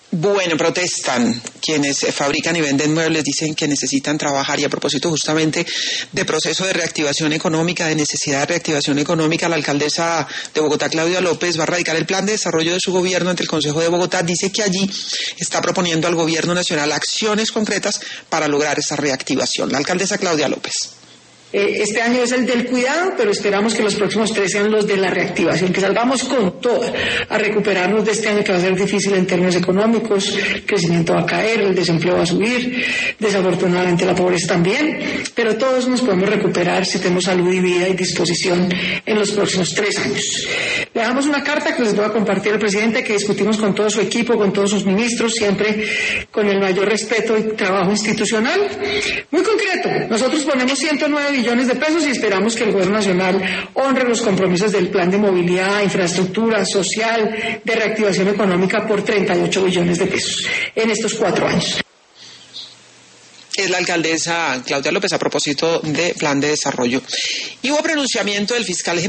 Bueno, protestan quienes fabrican y venden muebles, dicen que necesitan trabajar, y a propósito justamente de proceso de reactivación económica, de necesidad de reactivación económica, la alcaldesa de Bogotá, Claudia López, va a radicar el plan de desarrollo de su gobierno ante el Consejo de Bogotá. Dice que allí está proponiendo al gobierno nacional acciones concretas para lograr esa reactivación. La alcaldesa Claudia López. Este año es el del cuidado, pero esperamos que los próximos 3 sean los de la reactivación, que salgamos con toda a recuperarnos de este año que va a ser difícil en términos económicos. El crecimiento va a caer, el desempleo va a subir, desafortunadamente la pobreza también, pero todos nos podemos recuperar si tenemos salud y vida y disposición en los próximos 3 años. Le damos una carta que les voy a compartir al presidente, que discutimos con todo su equipo, con todos sus ministros, siempre con el mayor respeto y trabajo institucional. Muy concreto, nosotros ponemos 109 billones de pesos y esperamos que el Gobierno Nacional honre los compromisos del plan de movilidad, infraestructura, social, de reactivación económica por 38 billones de pesos en estos 4 años. Es la alcaldesa Claudia López a propósito de plan de desarrollo. Y hubo pronunciamiento del fiscal